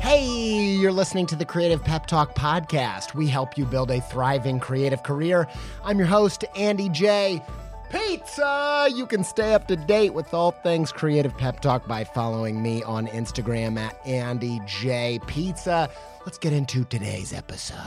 Hey, you're listening to the Creative Pep Talk podcast. We help you build a thriving creative career. I'm your host, Andy J. Pizza! You can stay up to date with all things Creative Pep Talk by following me on Instagram at Andy J. Pizza. Let's get into today's episode.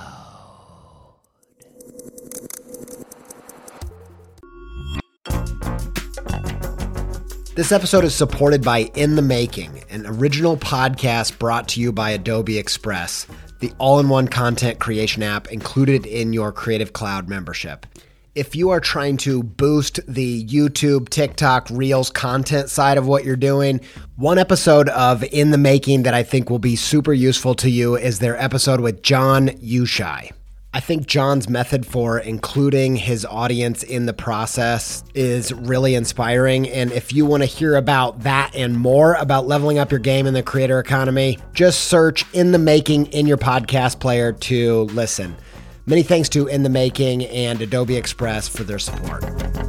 This episode is supported by In the Making, an original podcast brought to you by Adobe Express, the all-in-one content creation app included in your Creative Cloud membership. If you are trying to boost the YouTube, TikTok, Reels content side of what you're doing, one episode of In the Making that I think will be super useful to you is their episode with John Ushai. I think John's method for including his audience in the process is really inspiring. And if you want to hear about that and more about leveling up your game in the creator economy, just search In the Making in your podcast player to listen. Many thanks to In the Making and Adobe Express for their support.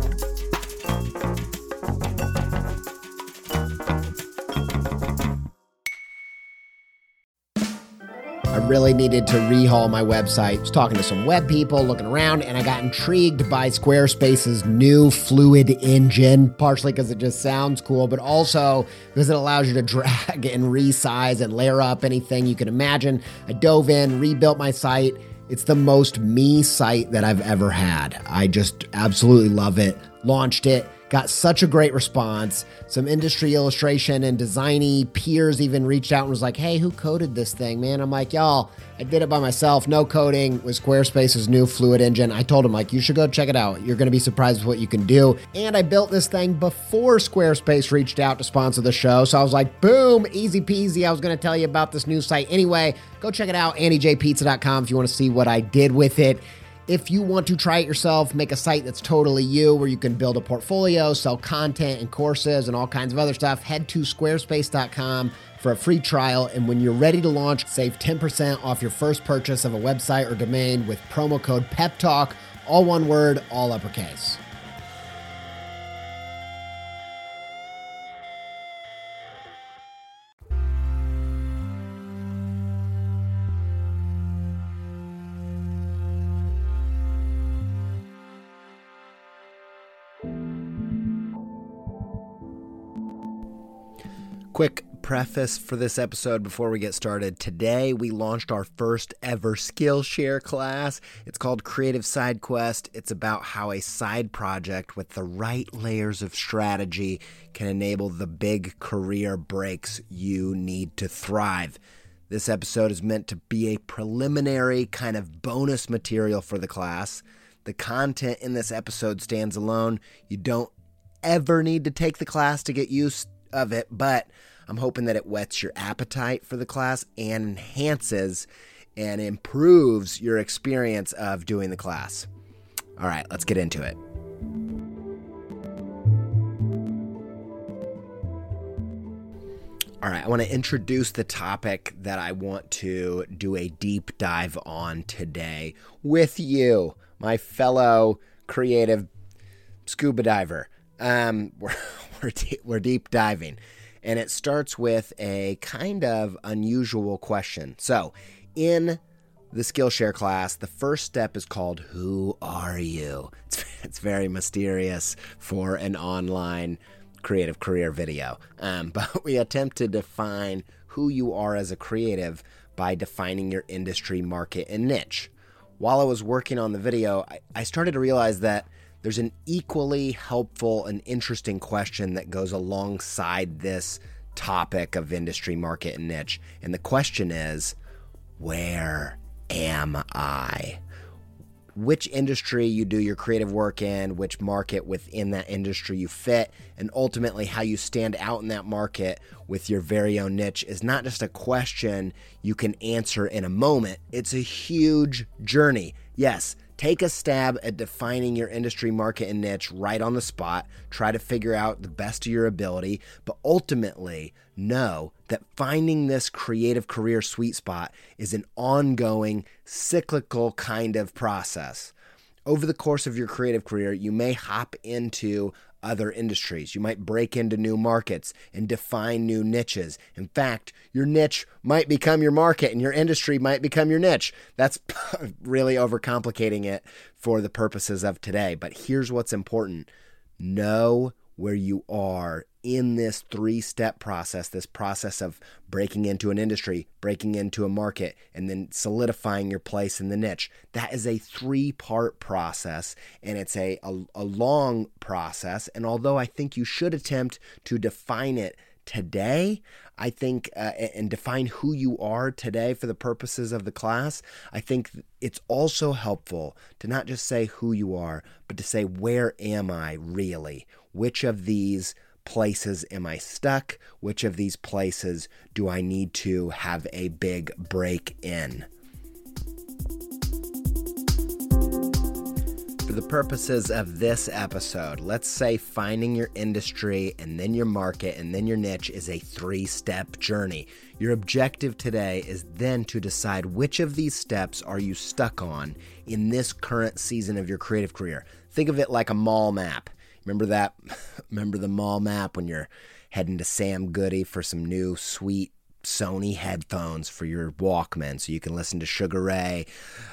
I really needed to rehaul my website. I was talking to some web people, looking around, and I got intrigued by Squarespace's new Fluid engine, partially because it just sounds cool, but also because it allows you to drag and resize and layer up anything you can imagine. I dove in, rebuilt my site. It's the most me site that I've ever had. I just absolutely love it. Launched it. Got such a great response. Some industry illustration and designy peers even reached out and was like, hey, who coded this thing, man? I'm like, y'all, I did it by myself. No coding with Squarespace's new Fluid engine. I told him, like, you should go check it out. You're going to be surprised with what you can do. And I built this thing before Squarespace reached out to sponsor the show. So I was like, boom, easy peasy. I was going to tell you about this new site anyway. Go check it out, andyjpizza.com, if you want to see what I did with it. If you want to try it yourself, make a site that's totally you, where you can build a portfolio, sell content and courses and all kinds of other stuff, head to squarespace.com for a free trial. And when you're ready to launch, save 10% off your first purchase of a website or domain with promo code PEPTALK, all one word, all uppercase. Quick preface for this episode before we get started. Today, we launched our first ever Skillshare class. It's called Creative Side Quest. It's about how a side project with the right layers of strategy can enable the big career breaks you need to thrive. This episode is meant to be a preliminary kind of bonus material for the class. The content in this episode stands alone. You don't ever need to take the class to get used of it, but I'm hoping that it whets your appetite for the class and enhances and improves your experience of doing the class. All right, let's get into it. All right, I want to introduce the topic that I want to do a deep dive on today with you, my fellow creative scuba diver. We're deep diving, and it starts with a kind of unusual question. So in the Skillshare class, the first step is called Who Are You? It's very mysterious for an online creative career video, but we attempt to define who you are as a creative by defining your industry, market, and niche. While I was working on the video, I started to realize that there's an equally helpful and interesting question that goes alongside this topic of industry, market, and niche. And the question is, where am I? Which industry you do your creative work in, which market within that industry you fit, and ultimately how you stand out in that market with your very own niche is not just a question you can answer in a moment. It's a huge journey. Yes, take a stab at defining your industry, market, and niche right on the spot. Try to figure out the best of your ability, but ultimately know that finding this creative career sweet spot is an ongoing, cyclical kind of process. Over the course of your creative career, you may hop into other industries. You might break into new markets and define new niches. In fact, your niche might become your market and your industry might become your niche. That's really overcomplicating it for the purposes of today. But here's what's important. Know where you are in this 3-step process, this process of breaking into an industry, breaking into a market, and then solidifying your place in the niche. That is a 3-part process, and it's a long process. And although I think you should attempt to define it today, I think, and define who you are today for the purposes of the class, I think it's also helpful to not just say who you are, but to say, where am I really? Which of these places am I stuck? Which of these places do I need to have a big break in? For the purposes of this episode, let's say finding your industry and then your market and then your niche is a 3-step journey. Your objective today is then to decide which of these steps are you stuck on in this current season of your creative career. Think of it like a mall map. Remember that? Remember the mall map when you're heading to Sam Goody for some new sweet Sony headphones for your Walkman so you can listen to Sugar Ray,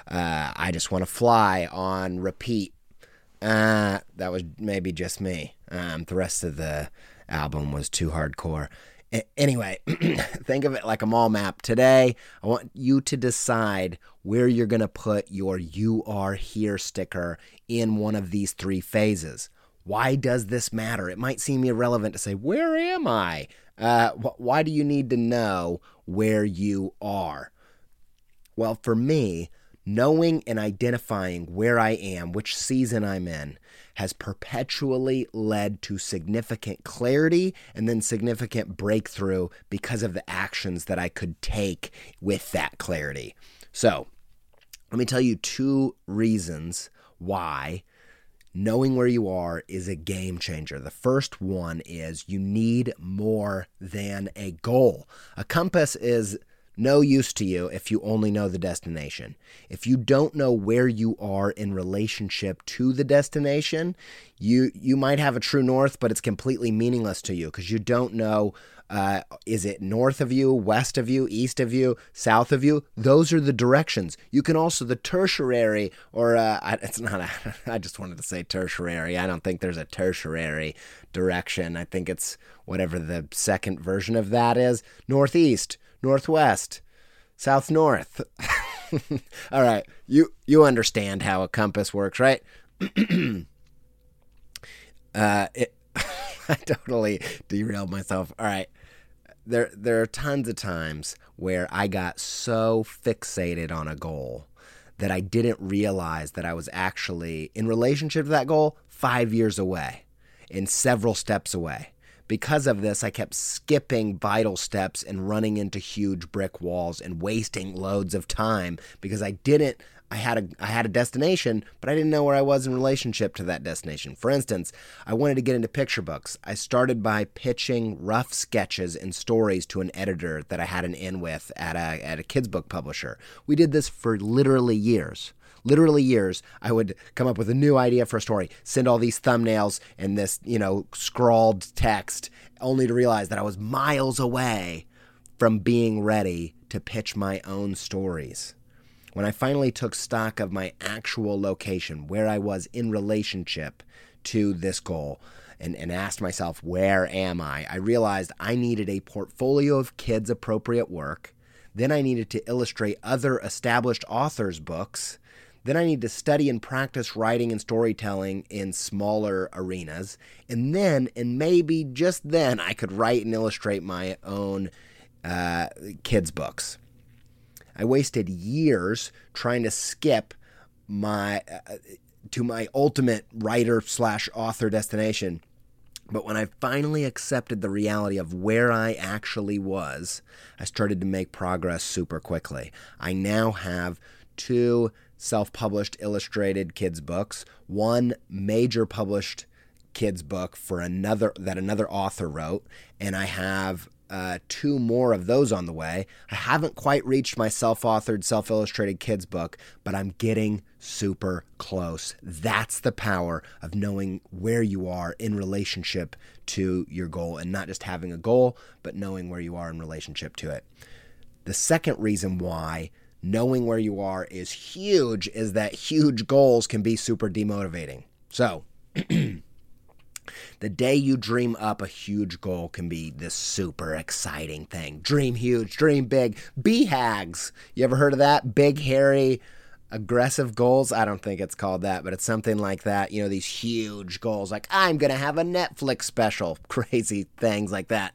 I Just Want to Fly on repeat. That was maybe just me. The rest of the album was too hardcore. Anyway, think of it like a mall map. Today, I want you to decide where you're going to put your "You Are Here" sticker in one of these 3 phases. Why does this matter? It might seem irrelevant to say, where am I? Why do you need to know where you are? Well, for me, knowing and identifying where I am, which season I'm in, has perpetually led to significant clarity and then significant breakthrough because of the actions that I could take with that clarity. So, let me tell you 2 reasons why knowing where you are is a game changer. The first one is you need more than a goal. A compass is no use to you if you only know the destination. If you don't know where you are in relationship to the destination, you might have a true north, but it's completely meaningless to you because you don't know, is it north of you, west of you, east of you, south of you? Those are the directions. You can also, the tertiary, or it's not, I just wanted to say tertiary. I don't think there's a tertiary direction. I think it's whatever the second version of that is. Northeast, northwest, south north. All right, you understand how a compass works, right? I totally derailed myself. All right. There are tons of times where I got so fixated on a goal that I didn't realize that I was actually, in relationship to that goal, 5 years away and several steps away. Because of this, I kept skipping vital steps and running into huge brick walls and wasting loads of time because I had a destination, but I didn't know where I was in relationship to that destination. For instance, I wanted to get into picture books. I started by pitching rough sketches and stories to an editor that I had an in with at a kids book publisher. We did this for literally years. I would come up with a new idea for a story, send all these thumbnails and this, scrawled text, only to realize that I was miles away from being ready to pitch my own stories. When I finally took stock of my actual location, where I was in relationship to this goal, and asked myself, where am I realized I needed a portfolio of kids-appropriate work. Then I needed to illustrate other established authors' books. Then I need to study and practice writing and storytelling in smaller arenas. And then, and maybe just then, I could write and illustrate my own kids' books. I wasted years trying to skip to my ultimate writer/author destination. But when I finally accepted the reality of where I actually was, I started to make progress super quickly. I now have 2 self-published illustrated kids books, 1 major published kids book for another author wrote, and I have two more of those on the way. I haven't quite reached my self-authored, self-illustrated kids book, but I'm getting super close. That's the power of knowing where you are in relationship to your goal, and not just having a goal, but knowing where you are in relationship to it. The second reason why knowing where you are is huge is that huge goals can be super demotivating. So, the day you dream up a huge goal can be this super exciting thing. Dream huge, dream big. BHAGs. You ever heard of that? Big, hairy, aggressive goals? I don't think it's called that, but it's something like that. You know, these huge goals like, I'm going to have a Netflix special. Crazy things like that.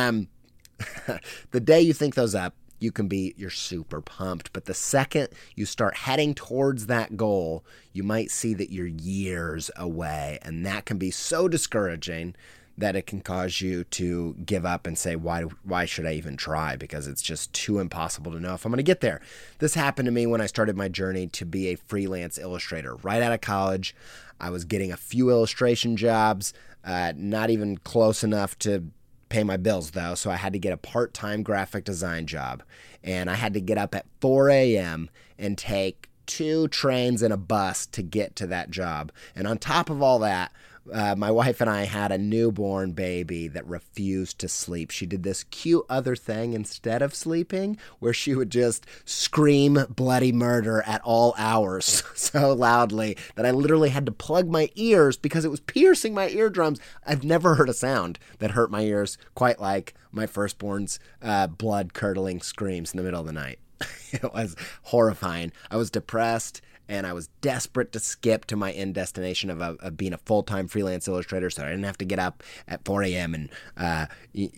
The day you think those up, you're super pumped. But the second you start heading towards that goal, you might see that you're years away. And that can be so discouraging that it can cause you to give up and say, why should I even try? Because it's just too impossible to know if I'm going to get there. This happened to me when I started my journey to be a freelance illustrator. Right out of college, I was getting a few illustration jobs, not even close enough to pay my bills though, so I had to get a part-time graphic design job, and I had to get up at 4 a.m. and take 2 trains and a bus to get to that job. And on top of all that, my wife and I had a newborn baby that refused to sleep. She did this cute other thing instead of sleeping, where she would just scream bloody murder at all hours so loudly that I literally had to plug my ears because it was piercing my eardrums. I've never heard a sound that hurt my ears quite like my firstborn's blood-curdling screams in the middle of the night. It was horrifying. I was depressed, and I was desperate to skip to my end destination of being a full-time freelance illustrator, so I didn't have to get up at 4 a.m. and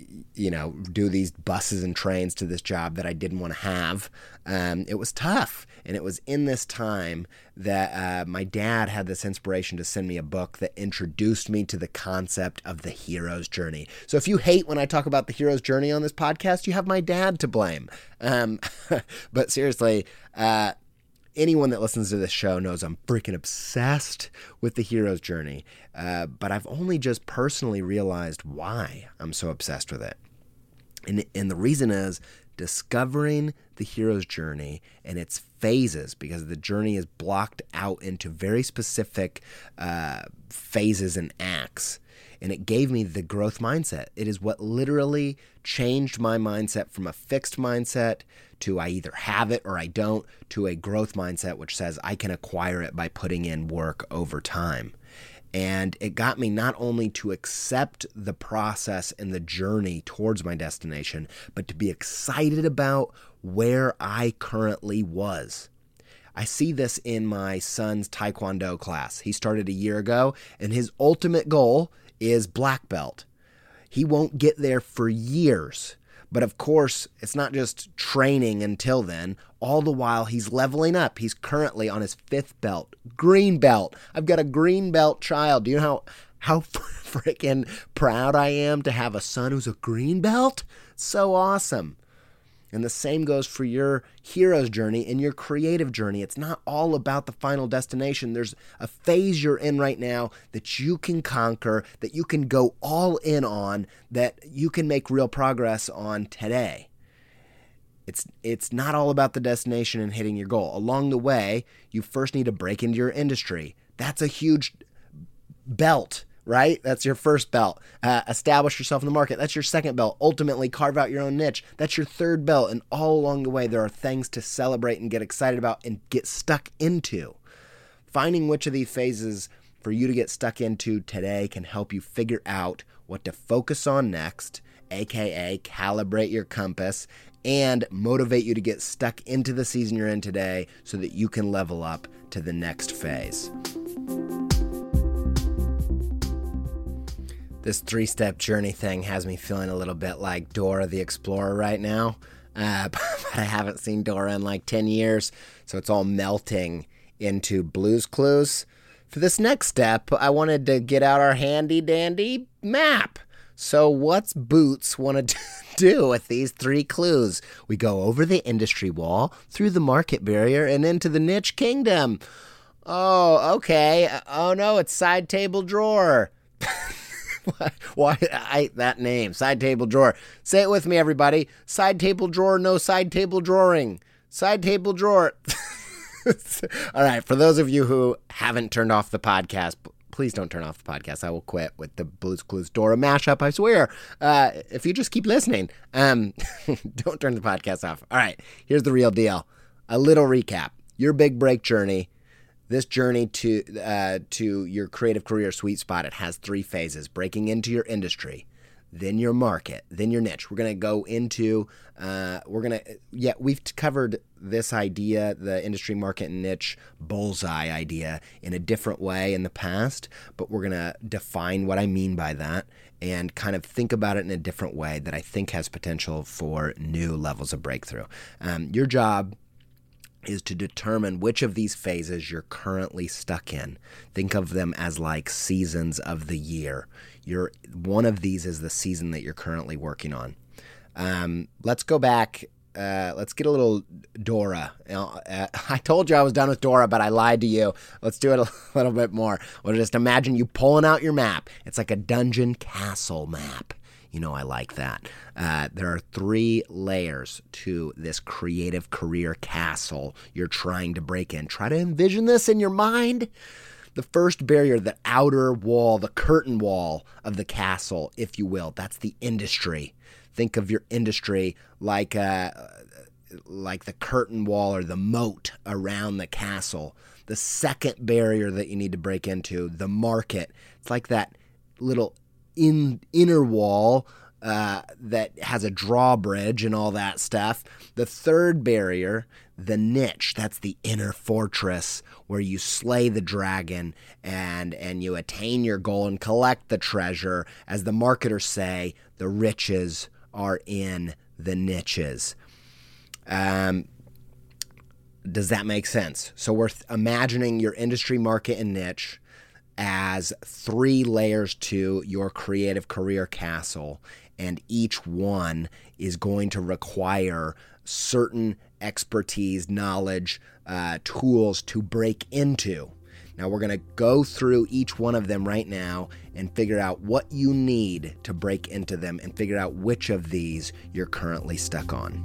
do these buses and trains to this job that I didn't want to have. It was tough, and it was in this time that my dad had this inspiration to send me a book that introduced me to the concept of the hero's journey. So if you hate when I talk about the hero's journey on this podcast, you have my dad to blame. But seriously, anyone that listens to this show knows I'm freaking obsessed with the hero's journey, but I've only just personally realized why I'm so obsessed with it. And the reason is discovering the hero's journey and its phases, because the journey is blocked out into very specific phases and acts. And it gave me the growth mindset. It is what literally changed my mindset from a fixed mindset to I either have it or I don't, to a growth mindset which says I can acquire it by putting in work over time. And it got me not only to accept the process and the journey towards my destination, but to be excited about where I currently was. I see this in my son's Taekwondo class. He started a year ago, and his ultimate goal is black belt. He won't get there for years. But of course, it's not just training until then. All the while, he's leveling up. He's currently on his 5th belt, green belt. I've got a green belt child. Do you know how freaking proud I am to have a son who's a green belt? So awesome. And the same goes for your hero's journey and your creative journey. It's not all about the final destination. There's a phase you're in right now that you can conquer, that you can go all in on, that you can make real progress on today. It's not all about the destination and hitting your goal. Along the way, you first need to break into your industry. That's a huge belt. Right? That's your first belt. Establish yourself in the market. That's your second belt. Ultimately, carve out your own niche. That's your third belt. And all along the way, there are things to celebrate and get excited about and get stuck into. Finding which of these phases for you to get stuck into today can help you figure out what to focus on next, aka calibrate your compass, and motivate you to get stuck into the season you're in today so that you can level up to the next phase. This 3-step journey thing has me feeling a little bit like Dora the Explorer right now, but I haven't seen Dora in like 10 years, so it's all melting into Blue's Clues. For this next step, I wanted to get out our handy-dandy map. So what's Boots want to do with these 3 clues? We go over the industry wall, through the market barrier, and into the niche kingdom. Oh, okay. Oh no, it's side table drawer. Why that name? Side table drawer. Say it with me, everybody. Side table drawer, no side table drawing. Side table drawer. All right. For those of you who haven't turned off the podcast, please don't turn off the podcast. I will quit with the Blue's Clues Dora mashup, I swear. If you just keep listening, don't turn the podcast off. All right. Here's the real deal. A little recap. Your big break journey. This journey to your creative career sweet spot, it has 3 phases: breaking into your industry, then your market, then your niche. We're going to go into, we've covered this idea, the industry, market, and niche bullseye idea, in a different way in the past, but we're going to define what I mean by that and kind of think about it in a different way that I think has potential for new levels of breakthrough. Your job is to determine which of these phases you're currently stuck in. Think of them as like seasons of the year. One of these is the season that you're currently working on. Let's go back. Let's get a little Dora. I told you I was done with Dora, but I lied to you. Let's do it a little bit more. Well, just imagine you pulling out your map. It's like a dungeon castle map. You know, I like that. There are 3 layers to this creative career castle you're trying to break in. Try to envision this in your mind. The first barrier, the outer wall, the curtain wall of the castle, if you will, that's the industry. Think of your industry like the curtain wall or the moat around the castle. The second barrier that you need to break into, the market. It's like that little inner wall that has a drawbridge and all that stuff. The third barrier, the niche, that's the inner fortress where you slay the dragon and you attain your goal and collect the treasure. As the marketers say, the riches are in the niches. Does that make sense? So we're imagining your industry, market, and niche as 3 layers to your creative career castle, and each one is going to require certain expertise, knowledge, tools to break into. Now we're going to go through each one of them right now and figure out what you need to break into them and figure out which of these you're currently stuck on.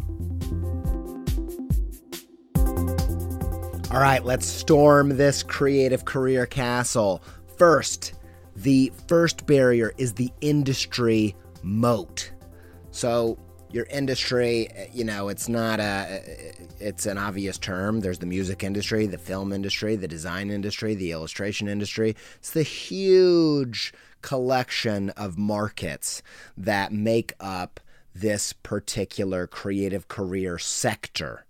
All right, let's storm this creative career castle. First, the first barrier is the industry moat. So your industry, it's an obvious term. There's the music industry, the film industry, the design industry, the illustration industry. It's the huge collection of markets that make up this particular creative career sector.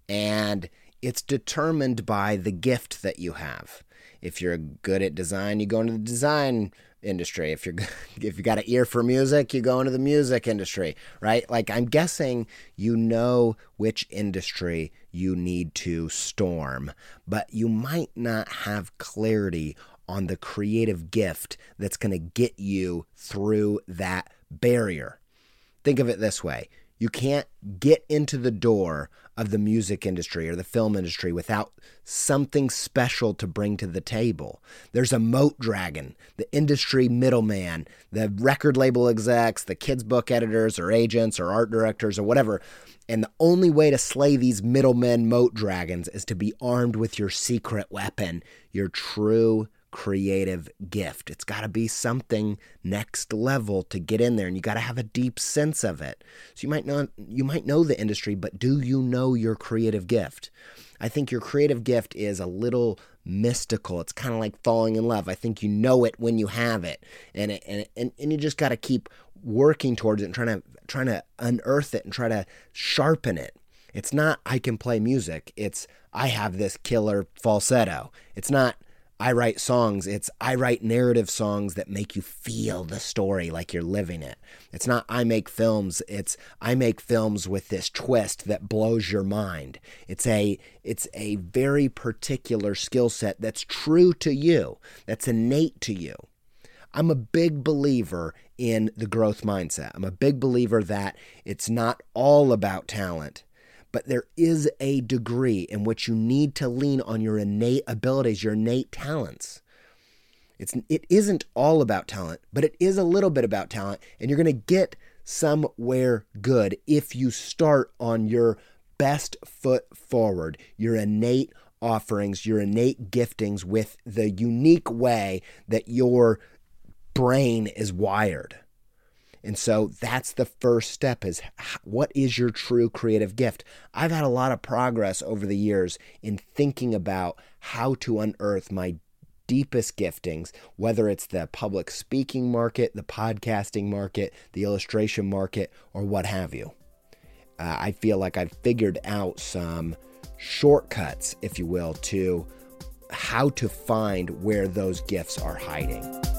And it's determined by the gift that you have. If you're good at design, you go into the design industry. If you got an ear for music, you go into the music industry, right? Like, I'm guessing you know which industry you need to storm, but you might not have clarity on the creative gift that's going to get you through that barrier. Think of it this way. You can't get into the door of the music industry or the film industry without something special to bring to the table. There's a moat dragon, the industry middleman, the record label execs, the kids' book editors or agents or art directors or whatever. And the only way to slay these middlemen moat dragons is to be armed with your secret weapon, your true creative gift. It's got to be something next level to get in there, and you got to have a deep sense of it. So you might know the industry, but do you know your creative gift? I think your creative gift is a little mystical. It's kind of like falling in love. I think you know it when you have it, and you just got to keep working towards it and trying to unearth it and try to sharpen it. It's not I can play music. It's I have this killer falsetto. It's not I write songs. It's I write narrative songs that make you feel the story like you're living it. It's not I make films. It's I make films with this twist that blows your mind. It's a very particular skill set that's true to you, that's innate to you. I'm a big believer in the growth mindset. I'm a big believer that it's not all about talent, but there is a degree in which you need to lean on your innate abilities, your innate talents. It isn't all about talent, but it is a little bit about talent, and you're going to get somewhere good if you start on your best foot forward, your innate offerings, your innate giftings with the unique way that your brain is wired. And so that's the first step, is what is your true creative gift? I've had a lot of progress over the years in thinking about how to unearth my deepest giftings, whether it's the public speaking market, the podcasting market, the illustration market, or what have you. I feel like I've figured out some shortcuts, if you will, to how to find where those gifts are hiding.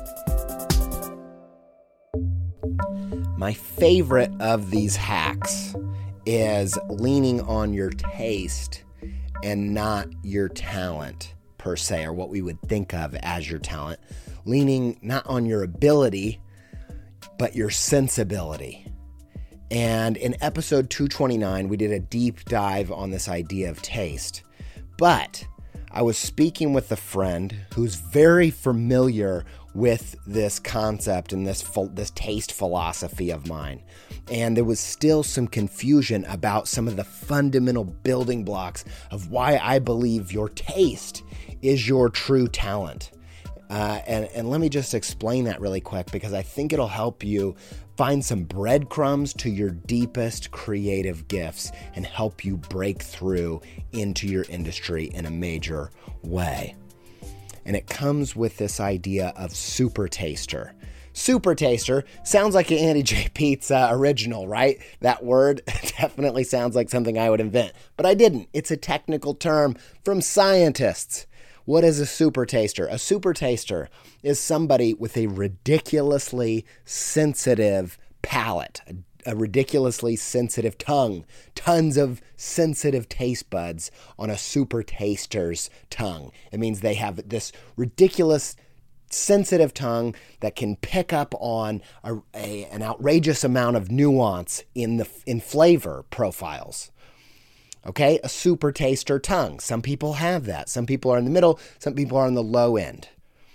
My favorite of these hacks is leaning on your taste and not your talent per se, or what we would think of as your talent. Leaning not on your ability, but your sensibility. And in episode 229, we did a deep dive on this idea of taste. But I was speaking with a friend who's very familiar with this concept and this taste philosophy of mine. And there was still some confusion about some of the fundamental building blocks of why I believe your taste is your true talent. And let me just explain that really quick, because I think it'll help you find some breadcrumbs to your deepest creative gifts and help you break through into your industry in a major way. And it comes with this idea of super taster. Super taster sounds like an Andy J. Pizza original, right? That word definitely sounds like something I would invent, but I didn't. It's a technical term from scientists. What is a super taster? A super taster is somebody with a ridiculously sensitive palate, a ridiculously sensitive tongue, tons of sensitive taste buds on a super taster's tongue. It means they have this ridiculous sensitive tongue that can pick up on an outrageous amount of nuance in flavor profiles. Okay, a super taster tongue. Some people have that. Some people are in the middle. Some people are on the low end.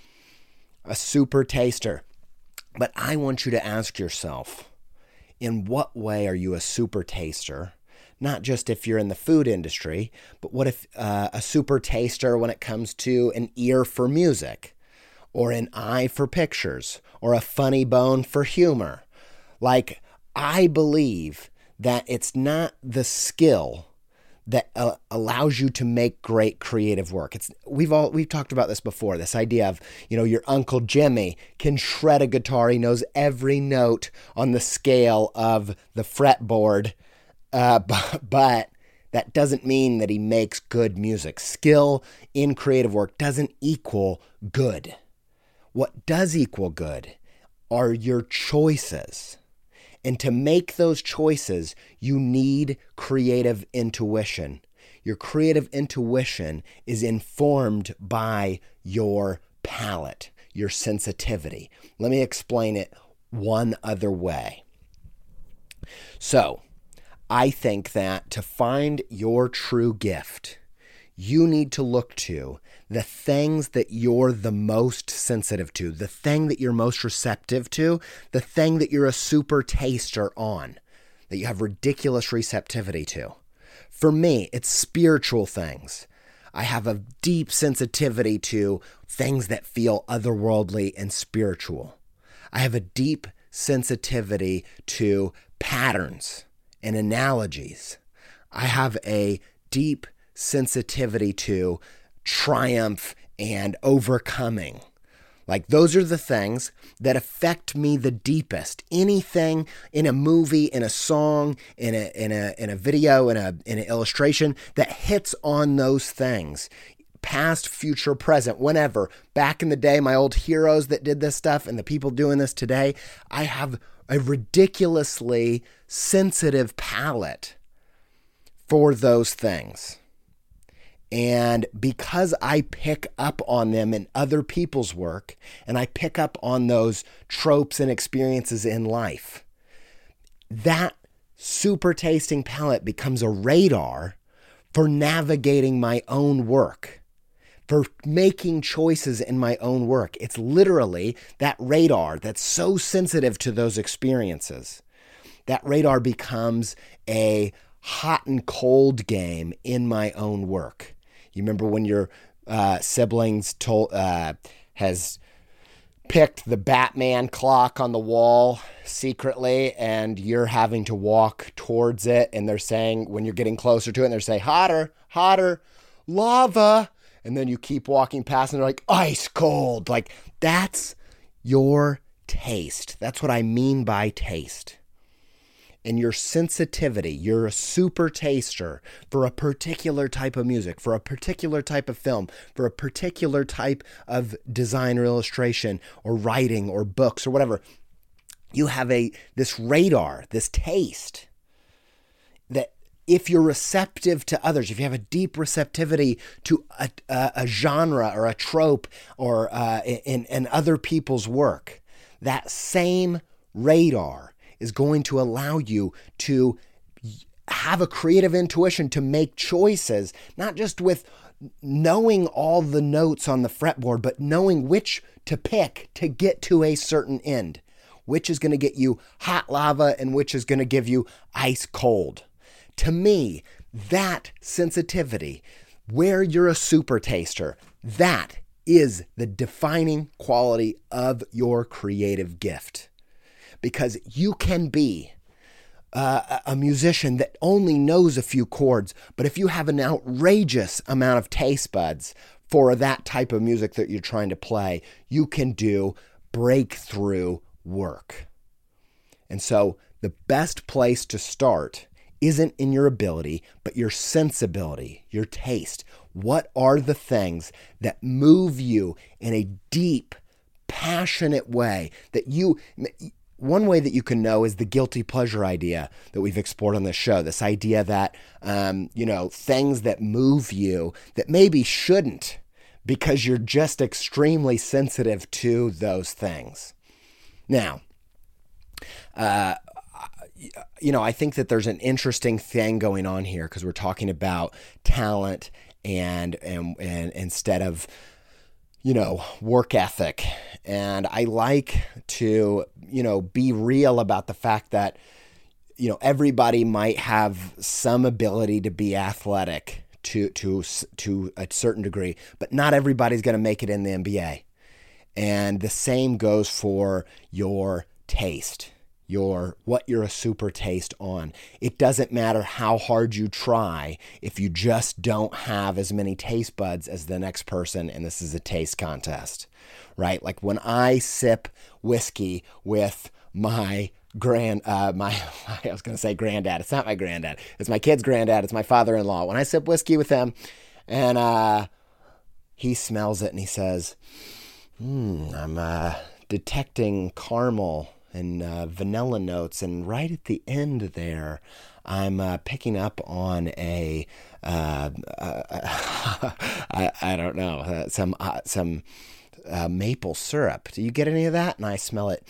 A super taster. But I want you to ask yourself, in what way are you a super taster? Not just if you're in the food industry, but what if a super taster when it comes to an ear for music, or an eye for pictures, or a funny bone for humor? Like, I believe that it's not the skill that allows you to make great creative work. We've talked about this before, this idea of, your Uncle Jimmy can shred a guitar. He knows every note on the scale of the fretboard, but that doesn't mean that he makes good music. Skill in creative work doesn't equal good. What does equal good are your choices. And to make those choices, you need creative intuition. Your creative intuition is informed by your palate, your sensitivity. Let me explain it one other way. So, I think that to find your true gift, you need to look to the things that you're the most sensitive to, the thing that you're most receptive to, the thing that you're a super taster on, that you have ridiculous receptivity to. For me, it's spiritual things. I have a deep sensitivity to things that feel otherworldly and spiritual. I have a deep sensitivity to patterns and analogies. I have a deep sensitivity to triumph and overcoming. Like, those are the things that affect me the deepest. Anything in a movie, in a song, in a video, in an illustration that hits on those things, past, future, present, whenever. Back in the day, my old heroes that did this stuff and the people doing this today, I have a ridiculously sensitive palate for those things. And because I pick up on them in other people's work, and I pick up on those tropes and experiences in life, that super tasting palate becomes a radar for navigating my own work. for making choices in my own work. It's literally that radar that's so sensitive to those experiences. That radar becomes a hot and cold game in my own work. You remember when your siblings has picked the Batman clock on the wall secretly, and you're having to walk towards it, and they're saying, when you're getting closer to it, and they're saying, hotter, hotter, lava, and then you keep walking past, and they're like, ice cold. Like, that's your taste. That's what I mean by taste. And your sensitivity, you're a super taster for a particular type of music, for a particular type of film, for a particular type of design or illustration or writing or books or whatever. You have this radar, this taste, that if you're receptive to others, if you have a deep receptivity to a genre or a trope or in other people's work, that same radar is going to allow you to have a creative intuition to make choices, not just with knowing all the notes on the fretboard, but knowing which to pick to get to a certain end, which is going to get you hot lava and which is going to give you ice cold. To me, that sensitivity, where you're a super taster, that is the defining quality of your creative gift. Because you can be a musician that only knows a few chords, but if you have an outrageous amount of taste buds for that type of music that you're trying to play, you can do breakthrough work. And so the best place to start isn't in your ability, but your sensibility, your taste. What are the things that move you in a deep, passionate way that you... One way that you can know is the guilty pleasure idea that we've explored on this show. This idea that, things that move you that maybe shouldn't because you're just extremely sensitive to those things. Now, I think that there's an interesting thing going on here because we're talking about talent and instead of work ethic. And I like to, be real about the fact that, everybody might have some ability to be athletic to a certain degree, but not everybody's going to make it in the NBA. And the same goes for your taste. What you're a super taste on. It doesn't matter how hard you try if you just don't have as many taste buds as the next person, and this is a taste contest, right? Like when I sip whiskey with my I was going to say granddad. It's not my granddad. It's my kid's granddad. It's my father-in-law. When I sip whiskey with him and he smells it and he says, I'm detecting caramel and vanilla notes, and right at the end there, I'm picking up on a I don't know, some maple syrup. Do you get any of that? And I smell it.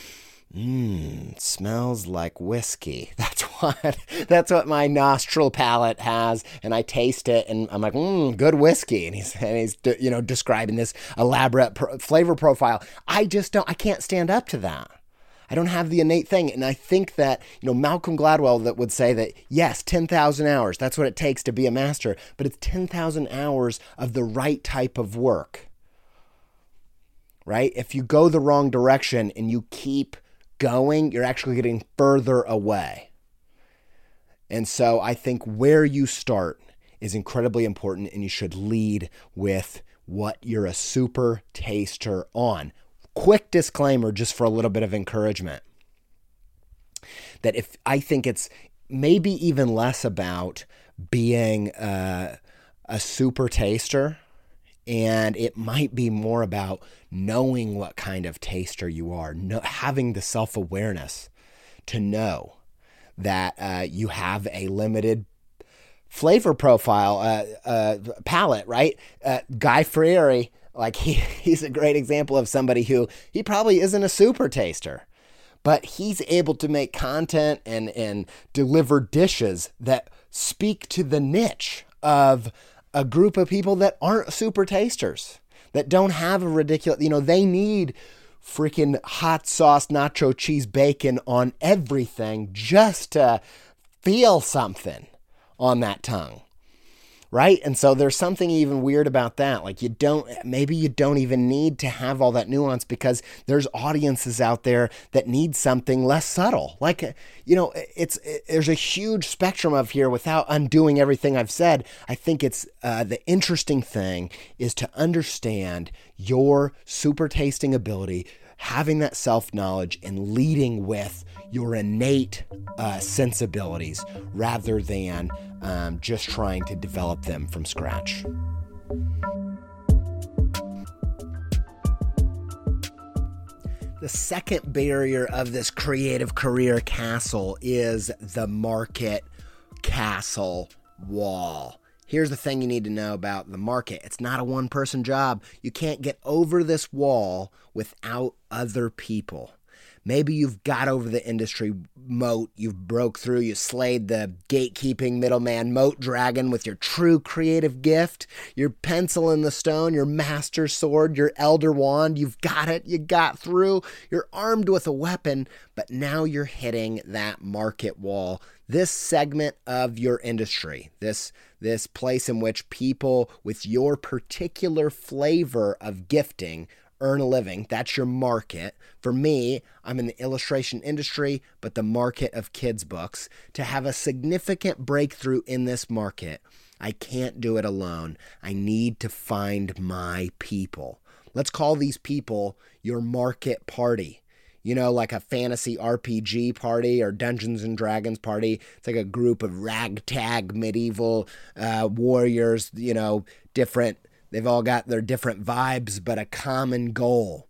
Smells like whiskey. That's what my nostril palate has, and I taste it, and I'm like, good whiskey. And he's describing this elaborate flavor profile. I can't stand up to that. I don't have the innate thing. And I think that, Malcolm Gladwell that would say that, yes, 10,000 hours, that's what it takes to be a master, but it's 10,000 hours of the right type of work, right? If you go the wrong direction and you keep going, you're actually getting further away. And so I think where you start is incredibly important, and you should lead with what you're a super taster on. Quick disclaimer, just for a little bit of encouragement, that if I think it's maybe even less about being a super taster, and it might be more about knowing what kind of taster you are, having the self-awareness to know that you have a limited flavor profile, palette, right? Guy Fieri, like he's a great example of somebody who he probably isn't a super taster, but he's able to make content and deliver dishes that speak to the niche of a group of people that aren't super tasters, that don't have a ridiculous, they need freaking hot sauce, nacho cheese, bacon on everything just to feel something on that tongue. Right? And so there's something even weird about that. Like maybe you don't even need to have all that nuance, because there's audiences out there that need something less subtle. Like, there's a huge spectrum of here without undoing everything I've said. I think it's the interesting thing is to understand your super tasting ability, having that self-knowledge, and leading with your innate sensibilities rather than just trying to develop them from scratch. The second barrier of this creative career castle is the market castle wall. Here's the thing you need to know about the market. It's not a one-person job. You can't get over this wall without other people. Maybe you've got over the industry moat, you've broke through, you slayed the gatekeeping middleman moat dragon with your true creative gift, your pencil in the stone, your master sword, your elder wand. You've got it, you got through, you're armed with a weapon, but now you're hitting that market wall. This segment of your industry, this place in which people with your particular flavor of gifting earn a living, that's your market. For me, I'm in the illustration industry, but the market of kids' books. To have a significant breakthrough in this market, I can't do it alone. I need to find my people. Let's call these people your market party. Like a fantasy RPG party or Dungeons and Dragons party. It's like a group of ragtag medieval warriors, different. They've all got their different vibes, but a common goal.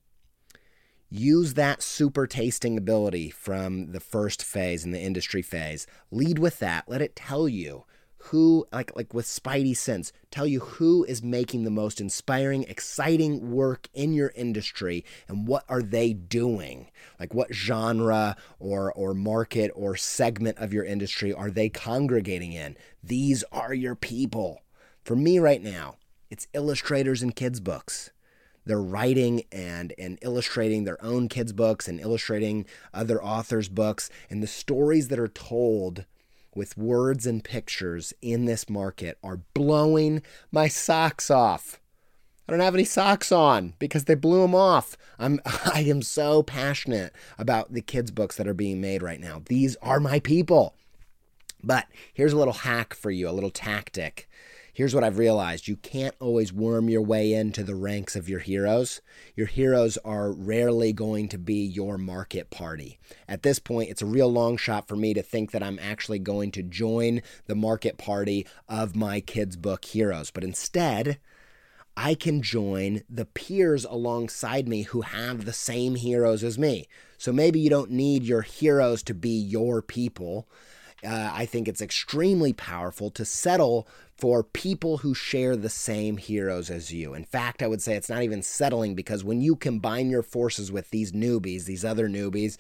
Use that super tasting ability from the first phase in the industry phase. Lead with that. Let it tell you who, like with Spidey Sense, tell you who is making the most inspiring, exciting work in your industry and what are they doing. Like what genre or market or segment of your industry are they congregating in? These are your people. For me right now, it's illustrators in kids' books. They're writing and illustrating their own kids' books and illustrating other authors' books. And the stories that are told with words and pictures in this market are blowing my socks off. I don't have any socks on because they blew them off. I am so passionate about the kids' books that are being made right now. These are my people. But here's a little hack for you, a little tactic. Here's what I've realized. You can't always worm your way into the ranks of your heroes. Your heroes are rarely going to be your market party. At this point, it's a real long shot for me to think that I'm actually going to join the market party of my kids' book heroes. But instead, I can join the peers alongside me who have the same heroes as me. So maybe you don't need your heroes to be your people. I think it's extremely powerful to settle for people who share the same heroes as you. In fact, I would say it's not even settling, because when you combine your forces with these newbies, these other newbies,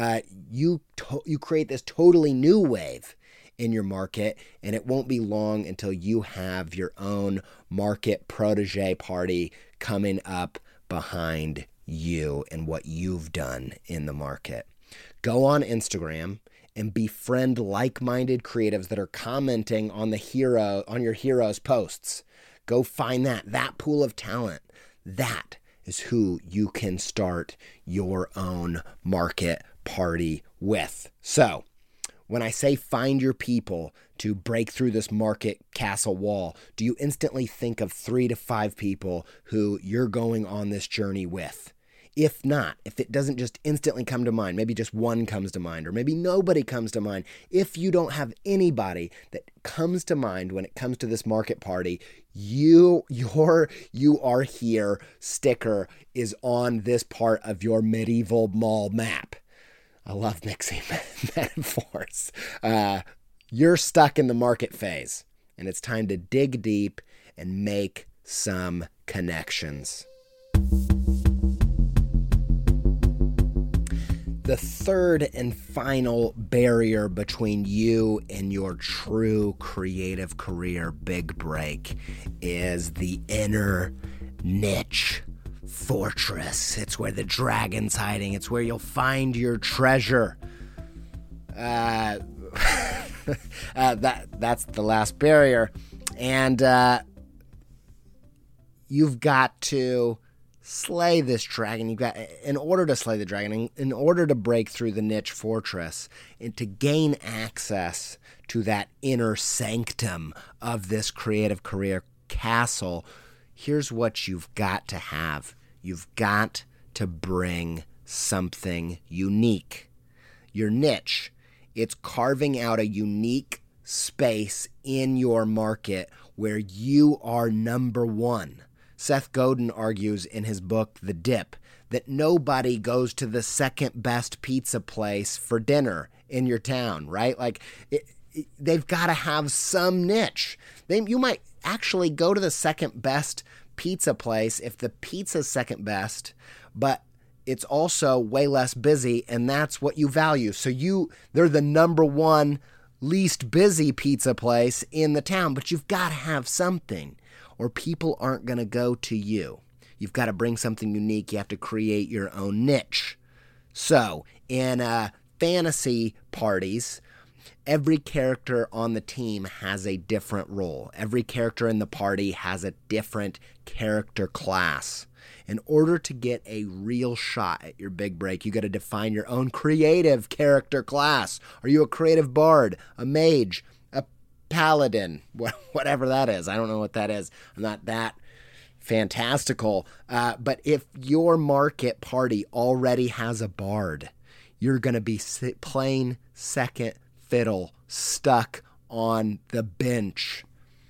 you create this totally new wave in your market, and it won't be long until you have your own market protege party coming up behind you and what you've done in the market. Go on Instagram and befriend like-minded creatives that are commenting on your hero's posts. Go find that pool of talent. That is who you can start your own market party with. So, when I say find your people to break through this market castle wall, do you instantly think of 3 to 5 people who you're going on this journey with? If not, if it doesn't just instantly come to mind, maybe just one comes to mind, or maybe nobody comes to mind. If you don't have anybody that comes to mind when it comes to this market party, you are here sticker is on this part of your medieval mall map. I love mixing metaphors. You're stuck in the market phase, and it's time to dig deep and make some connections. The third and final barrier between you and your true creative career big break is the inner niche fortress. It's where the dragon's hiding. It's where you'll find your treasure. That's the last barrier. And you've got to slay this dragon. In order to slay the dragon, in order to break through the niche fortress and to gain access to that inner sanctum of this creative career castle, here's what you've got to have. You've got to bring something unique. Your niche, it's carving out a unique space in your market where you are number one. Seth Godin argues in his book, The Dip, that nobody goes to the second best pizza place for dinner in your town, right? Like, they've got to have some niche. You might actually go to the second best pizza place if the pizza's second best, but it's also way less busy, and that's what you value. So they're the number one least busy pizza place in the town, but you've got to have something, or people aren't going to go to you. You've got to bring something unique. You have to create your own niche. So in fantasy parties, every character on the team has a different role. Every character in the party has a different character class. In order to get a real shot at your big break, you got to define your own creative character class. Are you a creative bard, a mage, a paladin, whatever that is? I don't know what that is. I'm not that fantastical. But if your market party already has a bard, you're going to be playing second fiddle, stuck on the bench.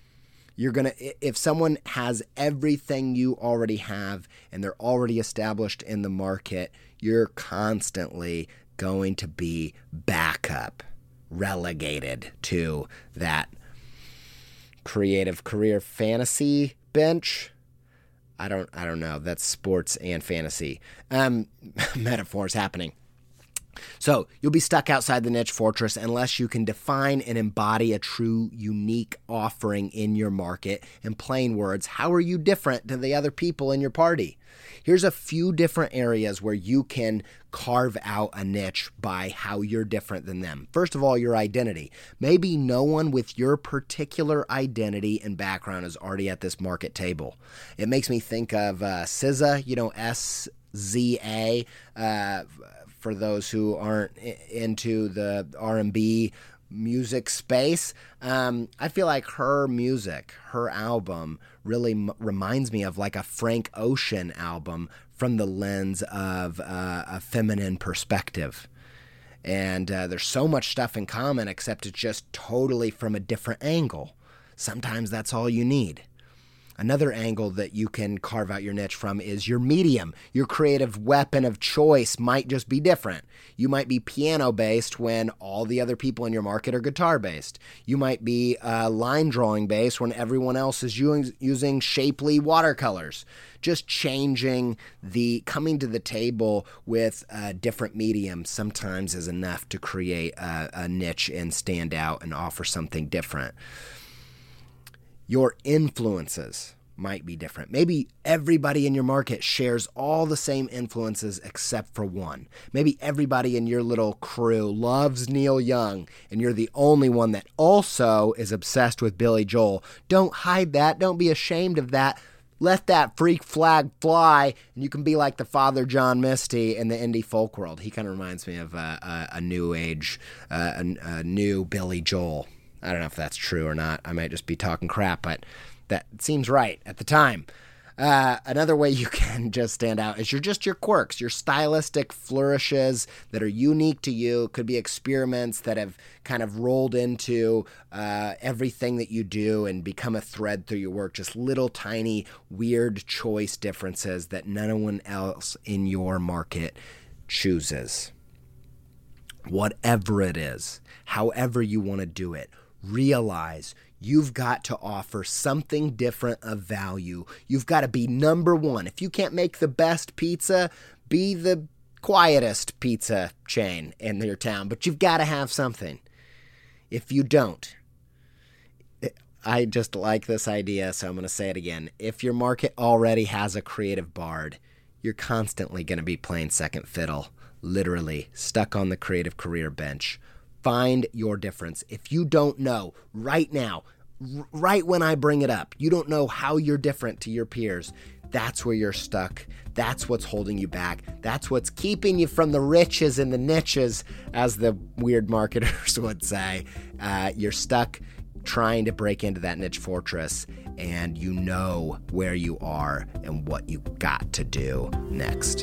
If someone has everything you already have and they're already established in the market, you're constantly going to be backup, relegated to that creative career fantasy bench. I don't know. That's sports and fantasy. Metaphors happening. So you'll be stuck outside the niche fortress unless you can define and embody a true unique offering in your market. In plain words, how are you different than the other people in your party? Here's a few different areas where you can carve out a niche by how you're different than them. First of all, your identity. Maybe no one with your particular identity and background is already at this market table. It makes me think of SZA, SZA, for those who aren't into the R&B music space. I feel like her music, her album, really reminds me of like a Frank Ocean album from the lens of a feminine perspective. And there's so much stuff in common, except it's just totally from a different angle. Sometimes that's all you need. Another angle that you can carve out your niche from is your medium. Your creative weapon of choice might just be different. You might be piano-based when all the other people in your market are guitar-based. You might be line drawing-based when everyone else is using shapely watercolors. Just coming to the table with a different medium sometimes is enough to create a niche and stand out and offer something different. Your influences might be different. Maybe everybody in your market shares all the same influences except for one. Maybe everybody in your little crew loves Neil Young, and you're the only one that also is obsessed with Billy Joel. Don't hide that. Don't be ashamed of that. Let that freak flag fly, and you can be like the Father John Misty in the indie folk world. He kind of reminds me of a new age, a new Billy Joel. I don't know if that's true or not. I might just be talking crap, but that seems right at the time. Another way you can just stand out is your quirks, your stylistic flourishes that are unique to you. It could be experiments that have kind of rolled into everything that you do and become a thread through your work. Just little tiny weird choice differences that no one else in your market chooses. Whatever it is, however you want to do it, realize you've got to offer something different of value. You've got to be number one. If you can't make the best pizza, be the quietest pizza chain in your town, but you've got to have something. If you don't, I just like this idea, so I'm going to say it again. If your market already has a creative bard, you're constantly going to be playing second fiddle, literally stuck on the creative career bench. Find your difference. If you don't know right now, right when I bring it up, you don't know how you're different to your peers, that's where you're stuck. That's what's holding you back. That's what's keeping you from the riches and the niches, as the weird marketers would say. You're stuck trying to break into that niche fortress, and you know where you are and what you got to do next.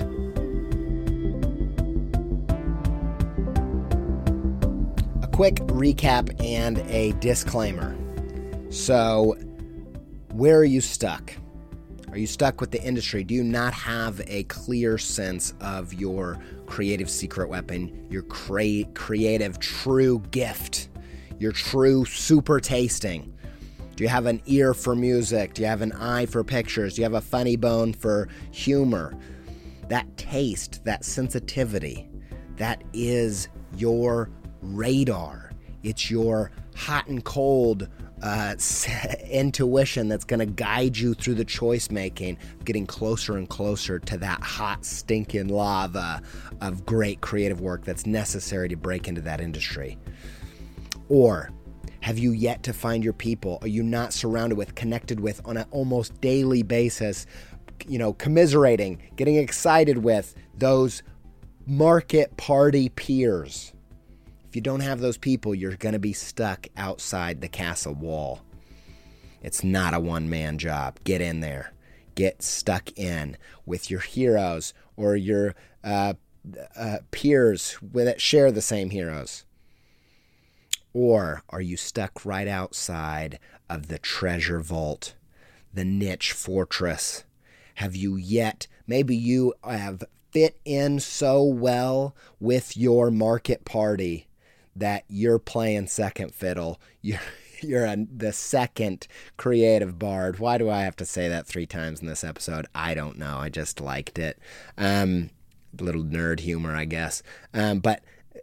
A quick recap and a disclaimer. So, where are you stuck? Are you stuck with the industry? Do you not have a clear sense of your creative secret weapon, your creative true gift, your true super tasting? Do you have an ear for music? Do you have an eye for pictures? Do you have a funny bone for humor? That taste, that sensitivity, that is your radar. It's your hot and cold intuition that's going to guide you through the choice making, getting closer and closer to that hot, stinking lava of great creative work that's necessary to break into that industry. Or have you yet to find your people? Are you not surrounded with, connected with on an almost daily basis, commiserating, getting excited with those market party peers? If you don't have those people, you're going to be stuck outside the castle wall. It's not a one-man job. Get in there. Get stuck in with your heroes or your peers that share the same heroes. Or are you stuck right outside of the treasure vault, the niche fortress? Have you yet, maybe you have fit in so well with your market party that you're playing second fiddle. You're the second creative bard. Why do I have to say that 3 times in this episode? I don't know. I just liked it. Little nerd humor, I guess. But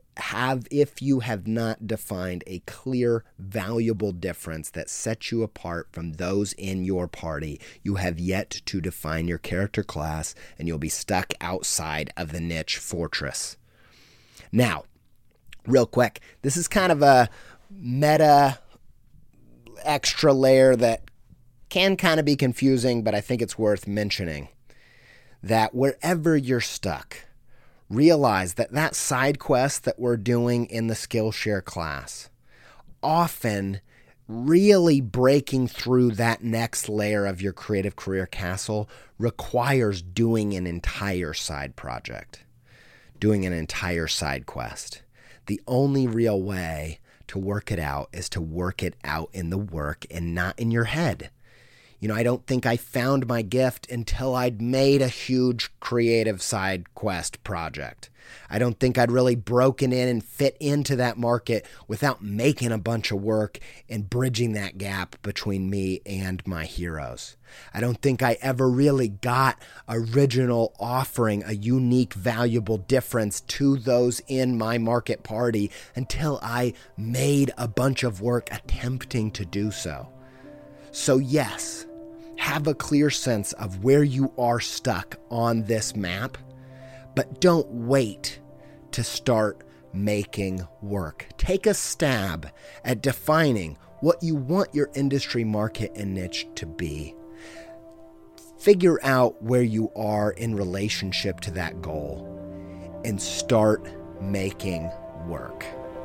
if you have not defined a clear, valuable difference that sets you apart from those in your party, you have yet to define your character class, and you'll be stuck outside of the niche fortress. Now, real quick, this is kind of a meta extra layer that can kind of be confusing, but I think it's worth mentioning. That wherever you're stuck, realize that side quest that we're doing in the Skillshare class, often really breaking through that next layer of your creative career castle requires doing an entire side project, doing an entire side quest. The only real way to work it out is to work it out in the work and not in your head. I don't think I found my gift until I'd made a huge creative side quest project. I don't think I'd really broken in and fit into that market without making a bunch of work and bridging that gap between me and my heroes. I don't think I ever really got original offering, a unique, valuable difference to those in my market party until I made a bunch of work attempting to do so. So yes, have a clear sense of where you are stuck on this map, but don't wait to start making work. Take a stab at defining what you want your industry, market, and niche to be. Figure out where you are in relationship to that goal and start making work.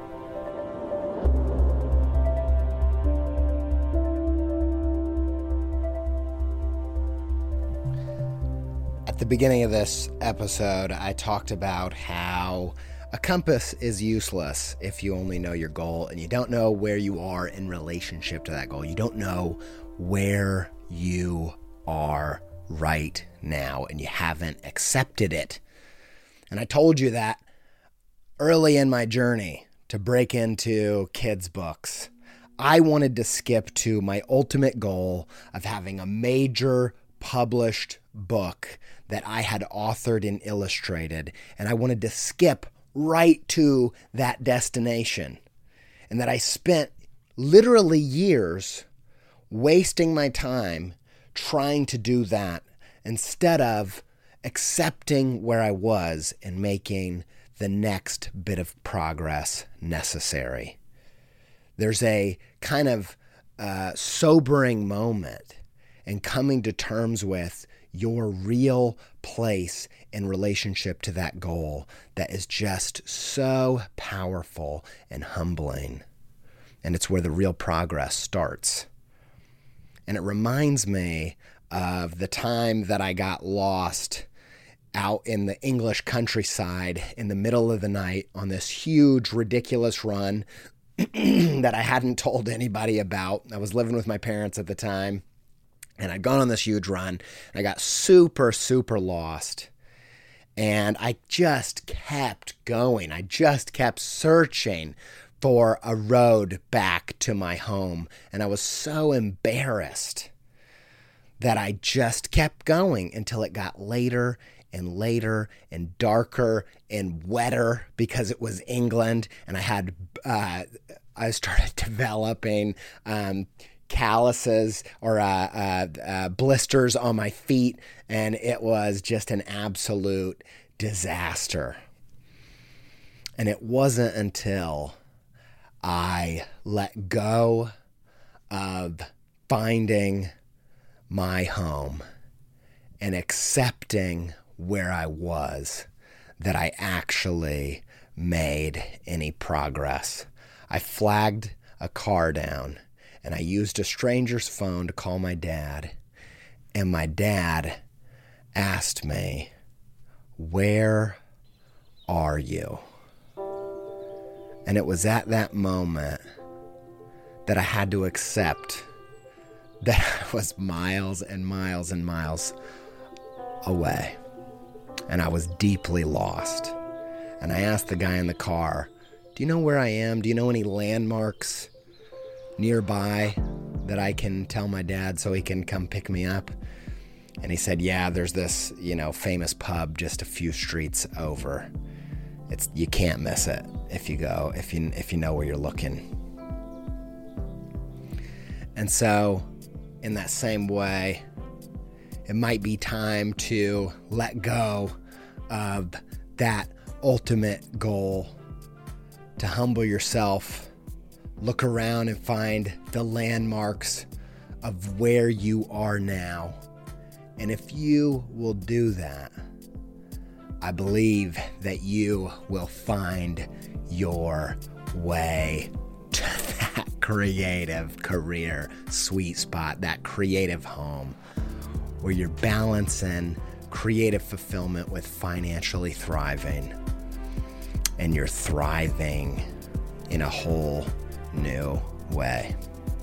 At the beginning of this episode, I talked about how a compass is useless if you only know your goal and you don't know where you are in relationship to that goal. You don't know where you are right now and you haven't accepted it. And I told you that early in my journey to break into kids' books, I wanted to skip to my ultimate goal of having a major published book that I had authored and illustrated, and I wanted to skip right to that destination. And that I spent literally years wasting my time trying to do that instead of accepting where I was and making the next bit of progress necessary. There's a kind of sobering moment in coming to terms with your real place in relationship to that goal that is just so powerful and humbling. And it's where the real progress starts. And it reminds me of the time that I got lost out in the English countryside in the middle of the night on this huge, ridiculous run that I hadn't told anybody about. I was living with my parents at the time, and I'd gone on this huge run, and I got super, super lost. And I just kept going. I just kept searching for a road back to my home. And I was so embarrassed that I just kept going until it got later and later and darker and wetter because it was England. And I started developing calluses or blisters on my feet, and it was just an absolute disaster. And it wasn't until I let go of finding my home and accepting where I was that I actually made any progress. I flagged a car down, and I used a stranger's phone to call my dad. And my dad asked me, "Where are you?" And it was at that moment that I had to accept that I was miles and miles and miles away. And I was deeply lost. And I asked the guy in the car, "Do you know where I am? Do you know any landmarks nearby that I can tell my dad so he can come pick me up?" And he said, "Yeah, there's this, famous pub just a few streets over. You can't miss it if you go, if you know where you're looking." And so, in that same way, it might be time to let go of that ultimate goal, to humble yourself, look around and find the landmarks of where you are now. And if you will do that, I believe that you will find your way to that creative career sweet spot, that creative home, where you're balancing creative fulfillment with financially thriving, and you're thriving in a whole new way.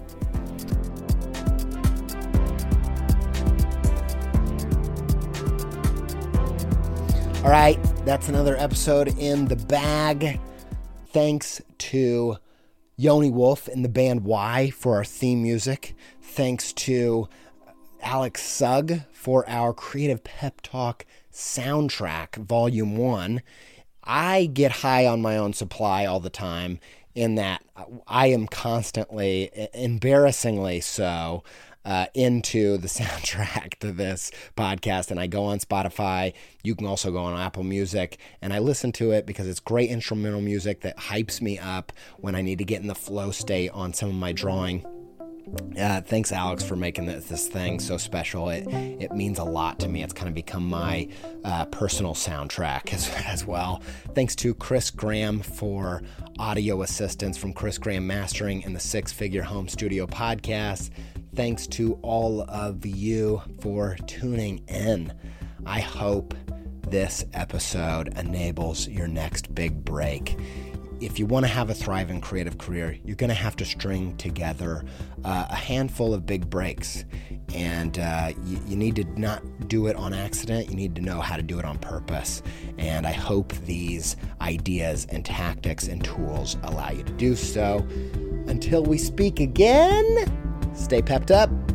All right, that's another episode in the bag. Thanks to Yoni Wolf and the band Y for our theme music. Thanks to Alex Sugg for our Creative Pep Talk soundtrack, Volume 1. I get high on my own supply all the time, in that I am constantly, embarrassingly so, into the soundtrack to this podcast, and I go on Spotify. You can also go on Apple Music, and I listen to it because it's great instrumental music that hypes me up when I need to get in the flow state on some of my drawing. Thanks, Alex, for making this thing so special. It means a lot to me. It's kind of become my personal soundtrack as well. Thanks to Chris Graham for audio assistance from Chris Graham Mastering and the Six Figure Home Studio podcast. Thanks to all of you for tuning in. I hope this episode enables your next big break. If you want to have a thriving creative career, you're going to have to string together a handful of big breaks. And you need to not do it on accident. You need to know how to do it on purpose. And I hope these ideas and tactics and tools allow you to do so. Until we speak again, stay pepped up.